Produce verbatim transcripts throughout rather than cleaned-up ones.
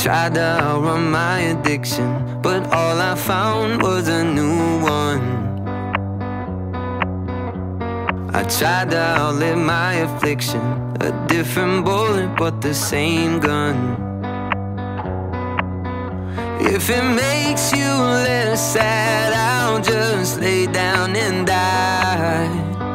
tried to outrun my addiction, but all I found was a new one. I tried to outlive my affliction, a different bullet but the same gun. If it makes you less sad, I'll just lay down and die,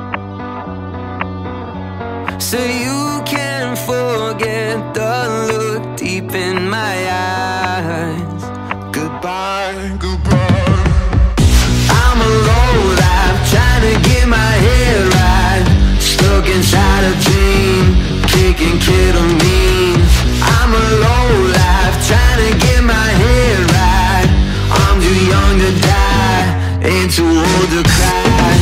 so you can forget the look deep in my eyes. Goodbye, goodbye. I'm a low life, trying to get my head right, stuck inside a dream, kicking ketamine. I'm a low life, trying to get my head right. I'm too young to die, ain't too old to cry.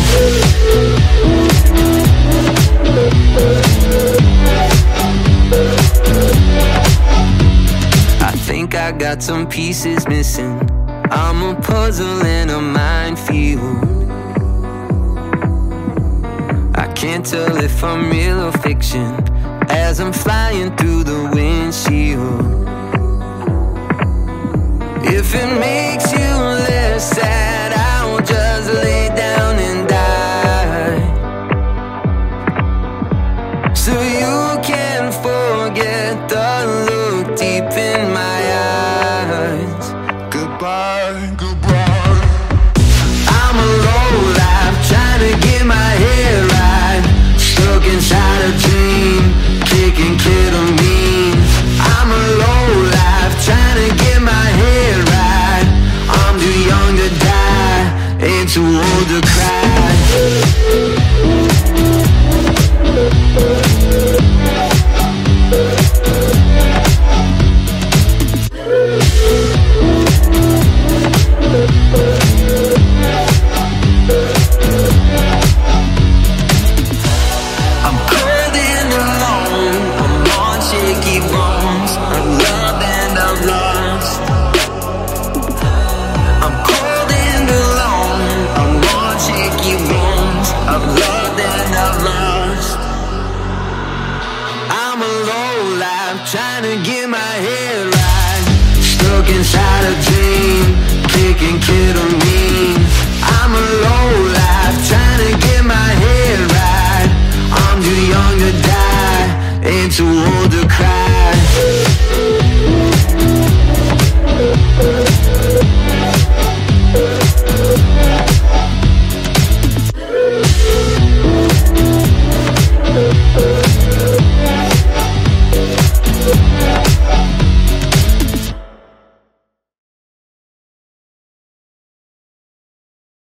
I think I got some pieces missing. I'm a puzzle in a minefield. I can't tell if I'm real or fiction as I'm flying through the windshield. If it makes you less sad, I'll just lay down and die, so you can forget the look deep in my eyes. Goodbye, goodbye. I'm a low life, trying to get my head right, stuck inside a dream, kicking ketamine. I'm a low life, trying to get my head right. I'm too young to die, ain't too old to cry. I'm cold and alone, I'm on shaky bones, I'm loved and I've lost. I'm cold and alone, I'm on shaky bones, I've loved and I've lost. I'm a low life, trying to get